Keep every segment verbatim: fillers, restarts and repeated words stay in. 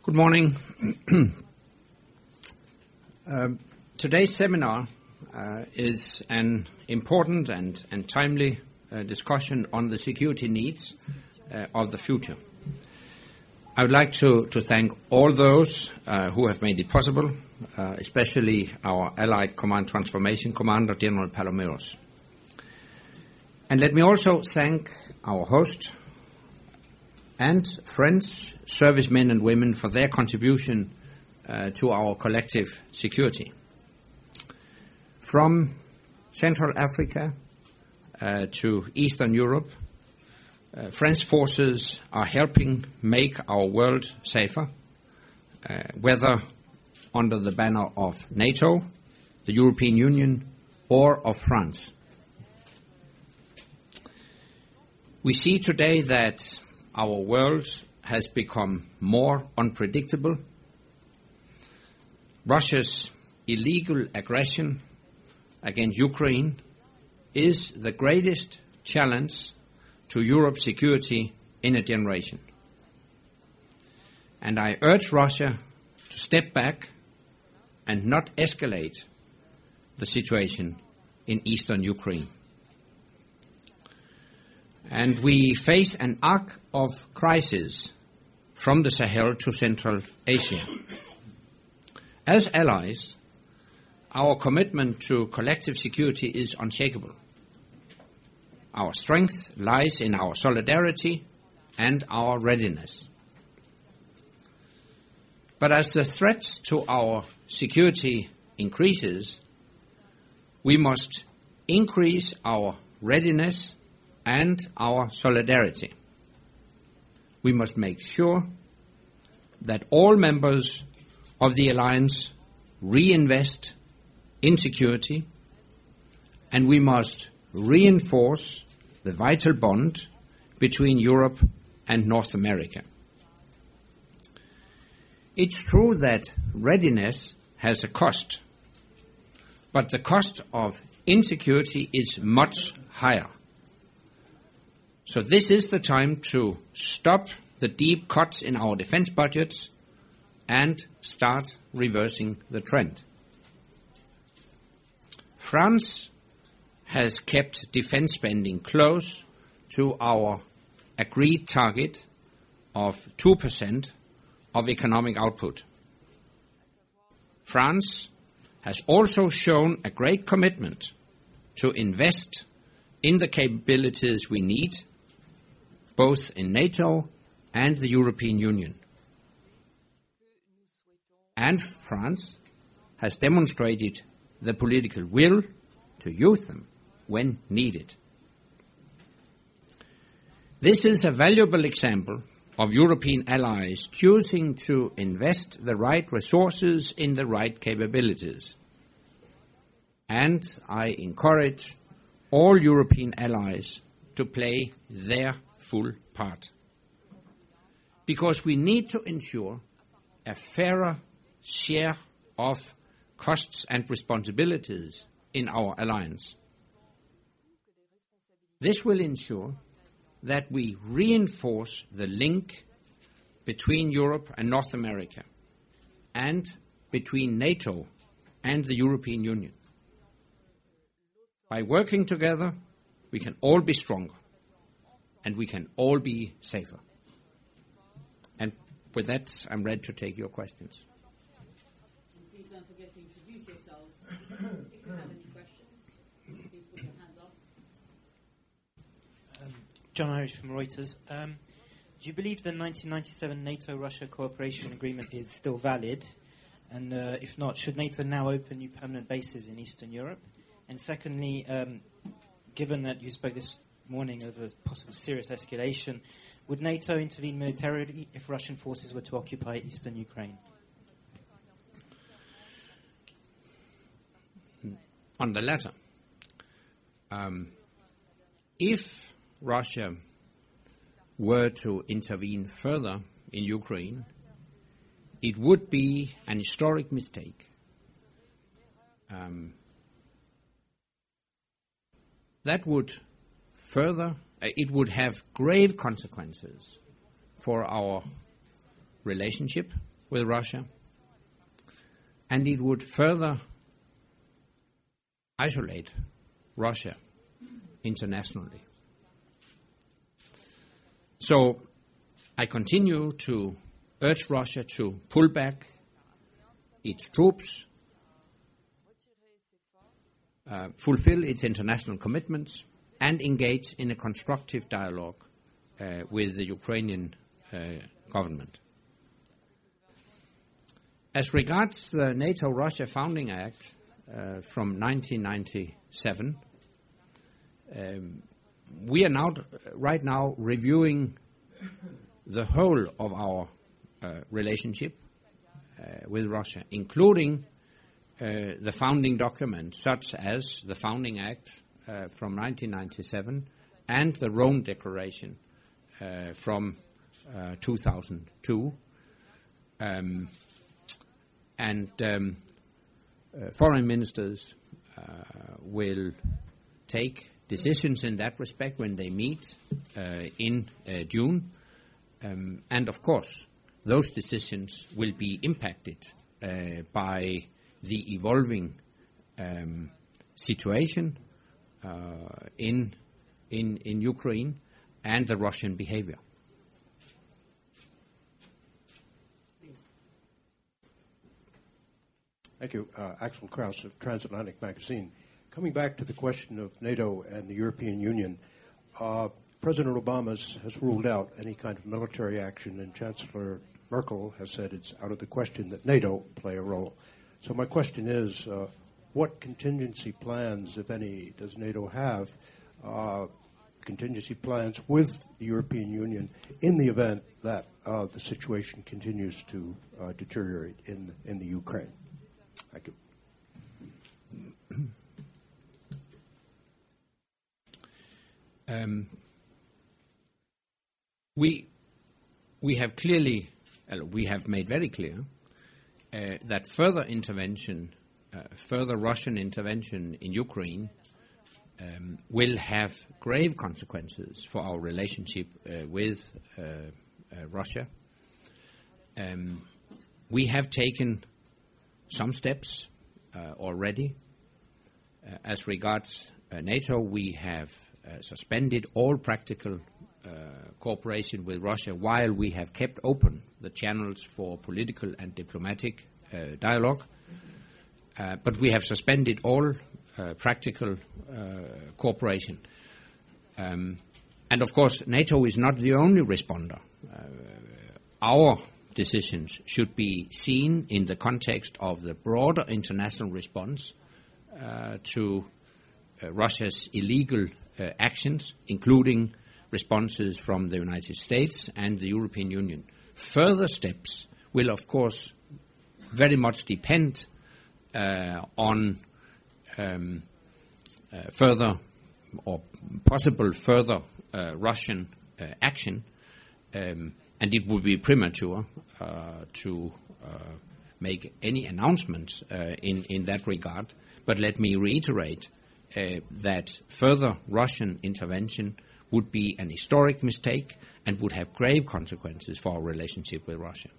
Good morning. um, today's seminar uh, is an important and, and timely uh, discussion on the security needs uh, of the future. I would like to, to thank all those uh, who have made it possible, uh, especially our Allied Command Transformation Commander, General Palomeros. And let me also thank our host and friends, servicemen and women, for their contribution uh, to our collective security. From Central Africa uh, to Eastern Europe, uh, French forces are helping make our world safer, uh, whether under the banner of NATO, the European Union, or of France. We see today that our world has become more unpredictable. Russia's illegal aggression against Ukraine is the greatest challenge to Europe's security in a generation. And I urge Russia to step back and not escalate the situation in eastern Ukraine. And we face an arc of crisis from the Sahel to Central Asia. As allies, our commitment to collective security is unshakable. Our strength lies in our solidarity and our readiness. But as the threat to our security increases, we must increase our readiness and our solidarity. We must make sure that all members of the alliance reinvest in security, and we must reinforce the vital bond between Europe and North America. It's true that readiness has a cost, but the cost of insecurity is much higher. So this is the time to stop the deep cuts in our defense budgets and start reversing the trend. France has kept defense spending close to our agreed target of two percent of economic output. France has also shown a great commitment to invest in the capabilities we need, both in NATO and the European Union. And France has demonstrated the political will to use them when needed. This is a valuable example of European allies choosing to invest the right resources in the right capabilities. And I encourage all European allies to play their full part. Because we need to ensure a fairer share of costs and responsibilities in our alliance. This will ensure that we reinforce the link between Europe and North America and between NATO and the European Union. By working together, we can all be stronger. And we can all be safer. And with that, I'm ready to take your questions. Please don't forget to introduce yourselves. If you have any questions, please put your hands up. Um, John Irish from Reuters. Um, do you believe the nineteen ninety-seven NATO-Russia cooperation agreement is still valid? And uh, if not, should NATO now open new permanent bases in Eastern Europe? And secondly, um, given that you spoke this morning of a possible serious escalation, would NATO intervene militarily if Russian forces were to occupy eastern Ukraine? On the latter, um, if Russia were to intervene further in Ukraine, it would be an historic mistake. Um, that would Further, it would have grave consequences for our relationship with Russia, and it would further isolate Russia internationally. So I continue to urge Russia to pull back its troops, uh, fulfill its international commitments, and engage in a constructive dialogue uh, with the Ukrainian uh, government. As regards the NATO-Russia Founding Act uh, from nineteen ninety-seven, um, we are now, right now reviewing the whole of our uh, relationship uh, with Russia, including uh, the founding documents such as the Founding Act uh, from nineteen ninety-seven and the Rome Declaration uh, from uh, two thousand two. Um, and um, uh, foreign ministers uh, will take decisions in that respect when they meet uh, in uh, June. Um, and of course, those decisions will be impacted uh, by the evolving um, situation uh, in, in, in Ukraine and the Russian behavior. Thank you. Uh, Axel Kraus of Transatlantic Magazine. Coming back to the question of NATO and the European Union, uh, President Obama has ruled out any kind of military action, and Chancellor Merkel has said it's out of the question that NATO play a role. So my question is, uh, what contingency plans, if any, does NATO have, uh, contingency plans with the European Union in the event that uh, the situation continues to uh, deteriorate in, in the Ukraine? Thank you. Um, we we have clearly, uh, we have made very clear uh, that further intervention, uh, further Russian intervention in Ukraine um, will have grave consequences for our relationship uh, with uh, uh, Russia. Um, we have taken some steps uh, already. Uh, as regards uh, NATO, we have uh, suspended all practical uh, cooperation with Russia while we have kept open the channels for political and diplomatic uh, dialogue. Uh, but we have suspended all uh, practical uh, cooperation. Um, and of course, NATO is not the only responder. Uh, our decisions should be seen in the context of the broader international response uh, to uh, Russia's illegal uh, actions, including responses from the United States and the European Union. Further steps will, of course, very much depend uh, on um, uh, further or possible further uh, Russian uh, action. Um, And it would be premature uh, to uh, make any announcements uh, in, in that regard. But let me reiterate uh, that further Russian intervention would be an historic mistake and would have grave consequences for our relationship with Russia.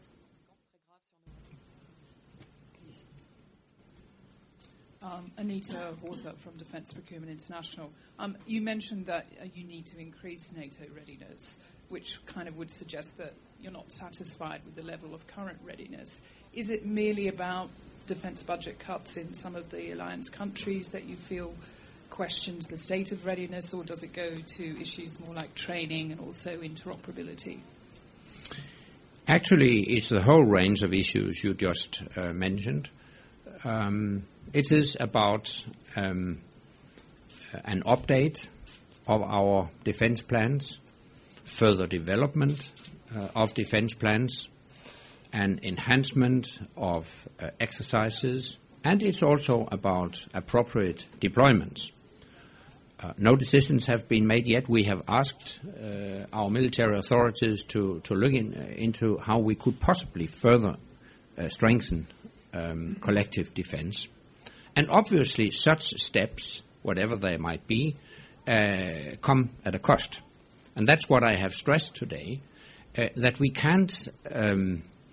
Um, Anita Horza from Defence Procurement International. Um, you mentioned that uh, you need to increase NATO readiness, which kind of would suggest that you're not satisfied with the level of current readiness. Is it merely about defence budget cuts in some of the alliance countries that you feel questions the state of readiness, or does it go to issues more like training and also interoperability? Actually, it's the whole range of issues you just uh, mentioned. Um, it is about um, an update of our defence plans, further development uh, of defence plans, an enhancement of uh, exercises, and it's also about appropriate deployments. Uh, no decisions have been made yet. We have asked uh, our military authorities to, to look in, uh, into how we could possibly further uh, strengthen um, collective defence. And obviously such steps, whatever they might be, uh, come at a cost. And that's what I have stressed today, uh, that we can't um,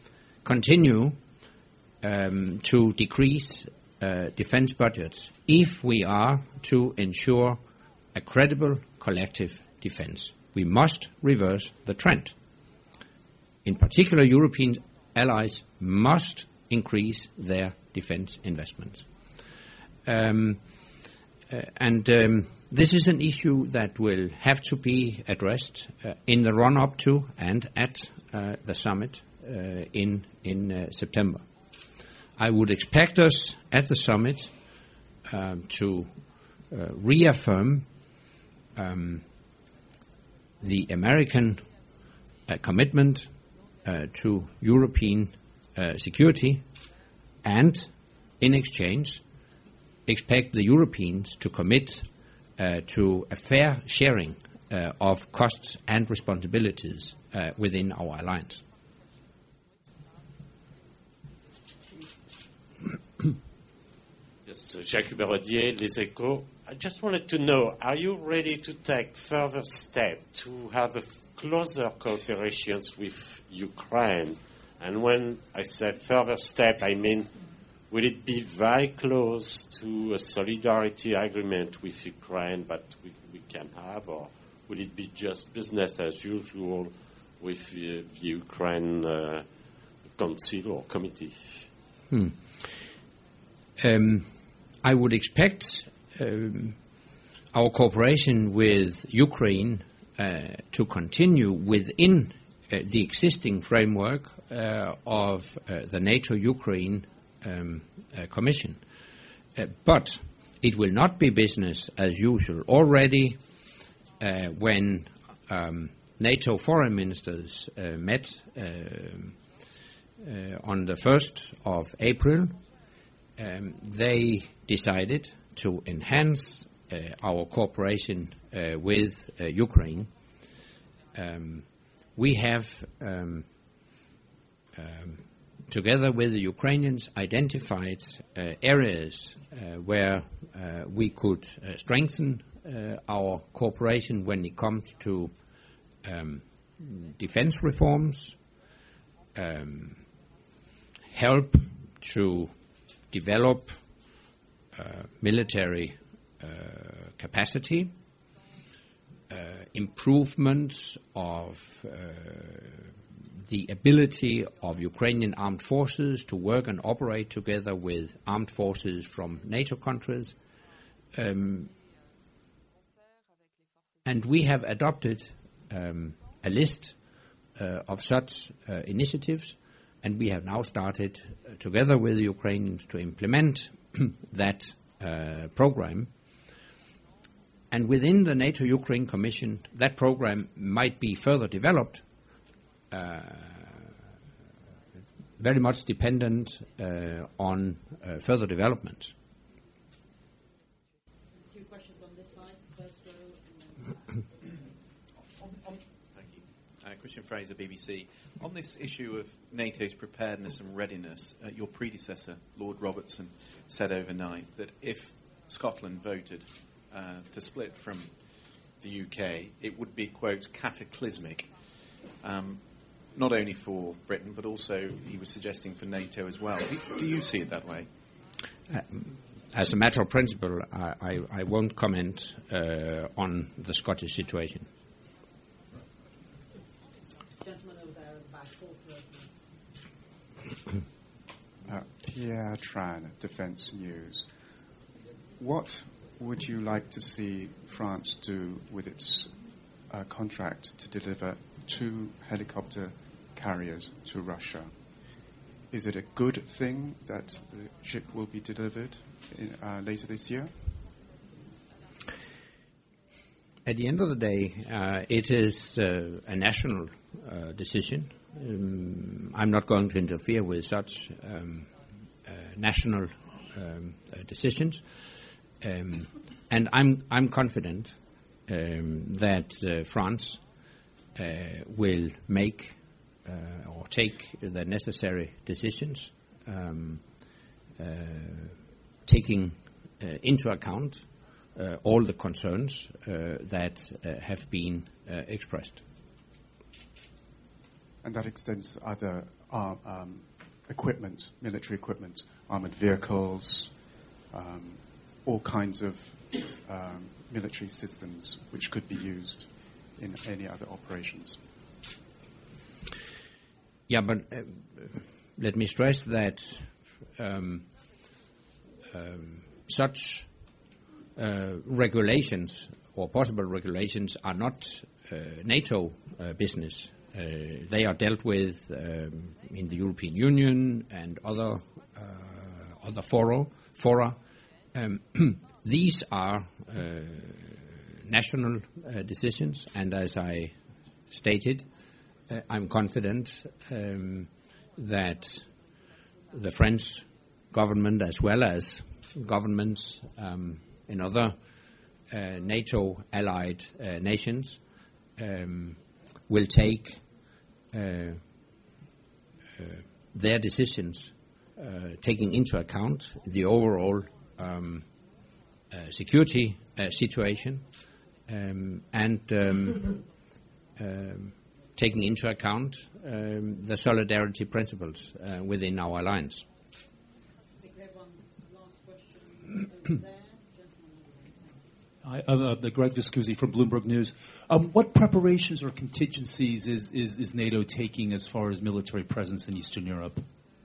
continue um, to decrease uh, defense budgets if we are to ensure a credible collective defense. We must reverse the trend. In particular, European allies must increase their defense investments. Um, uh, and um, this is an issue that will have to be addressed uh, in the run-up to and at uh, the summit uh, in, in uh, September. I would expect us at the summit um, to uh, reaffirm um, the American uh, commitment uh, to European uh, security, and in exchange expect the Europeans to commit uh, to a fair sharing uh, of costs and responsibilities uh, within our alliance. Yes, Jacques Barodier, Les Echos. I just wanted to know, are you ready to take further steps to have a closer cooperation with Ukraine? And when I say further step, I mean, will it be very close to a solidarity agreement with Ukraine that we, we can have, or will it be just business as usual with the, the Ukraine uh, Council or committee? Hmm. Um, I would expect um, our cooperation with Ukraine uh, to continue within uh, the existing framework uh, of uh, the NATO-Ukraine um, uh, Commission. Uh, but it will not be business as usual. Already uh, when um, NATO foreign ministers uh, met uh, uh, on the first of April, Um, they decided to enhance uh, our cooperation uh, with uh, Ukraine. Um, we have, um, um, together with the Ukrainians, identified uh, areas uh, where uh, we could uh, strengthen uh, our cooperation when it comes to um, defense reforms, um, help to develop uh, military uh, capacity, uh, improvements of uh, the ability of Ukrainian armed forces to work and operate together with armed forces from NATO countries. Um, and we have adopted um, a list uh, of such uh, initiatives. And we have now started, uh, together with the Ukrainians, to implement that uh, program. And within the NATO-Ukraine Commission, that program might be further developed, uh, very much dependent uh, on uh, further development. Two questions on this side, first row, and then Thank you. Uh, Christian Fraser, B B C. On this issue of NATO's preparedness and readiness, uh, your predecessor, Lord Robertson, said overnight that if Scotland voted uh, to split from the U K, it would be, quote, cataclysmic, um, not only for Britain, but also, he was suggesting, for NATO as well. Do, do you see it that way? Uh, as a matter of principle, I, I, I won't comment uh, on the Scottish situation. Uh, Pierre Tran, Defence News. What would you like to see France do with its uh, contract to deliver two helicopter carriers to Russia? Is it a good thing that the ship will be delivered in, uh, later this year? At the end of the day, uh, it is uh, a national uh, decision. Um, I'm not going to interfere with such um, uh, national um, uh, decisions, um, and I'm I'm confident um, that uh, France uh, will make uh, or take the necessary decisions, um, uh, taking uh, into account uh, all the concerns uh, that uh, have been uh, expressed. And that extends to other uh, um, equipment, military equipment, armored vehicles, um, all kinds of um, military systems which could be used in any other operations. Yeah, but uh, let me stress that um, um, such uh, regulations or possible regulations are not uh, NATO uh, business. Uh, they are dealt with um, in the European Union and other uh, other fora. fora. Um, these are uh, national uh, decisions, and as I stated, uh, I'm confident um, that the French government, as well as governments um, in other uh, NATO allied uh, nations, um, will take uh, uh, their decisions uh, taking into account the overall um, uh, security uh, situation um, and um, um, taking into account um, the solidarity principles uh, within our alliance. I think we have one last question over there. Hi, uh, uh, Greg Discusi from Bloomberg News. Um, what preparations or contingencies is, is, is NATO taking as far as military presence in Eastern Europe?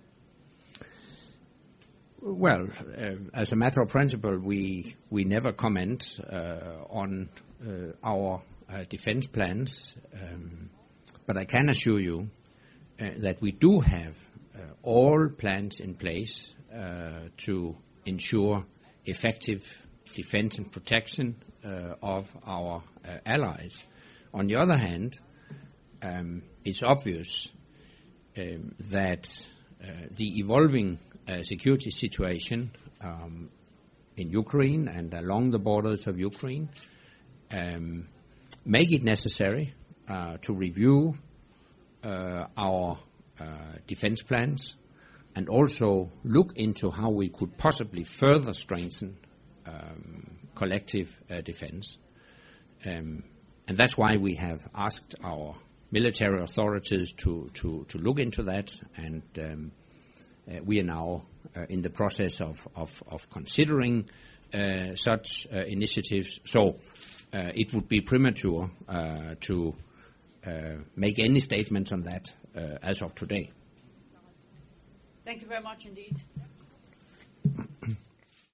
Well, uh, as a matter of principle, we we never comment uh, on uh, our uh, defense plans, um, but I can assure you uh, that we do have uh, all plans in place uh, to ensure effective defense and protection uh, of our uh, allies. On the other hand, um, it's obvious um, that uh, the evolving uh, security situation um, in Ukraine and along the borders of Ukraine um, make it necessary uh, to review uh, our uh, defense plans and also look into how we could possibly further strengthen Um, collective uh, defense. Um, and that's why we have asked our military authorities to, to, to look into that, and um, uh, we are now uh, in the process of, of, of considering uh, such uh, initiatives. So uh, it would be premature uh, to uh, make any statements on that uh, as of today. Thank you very much indeed.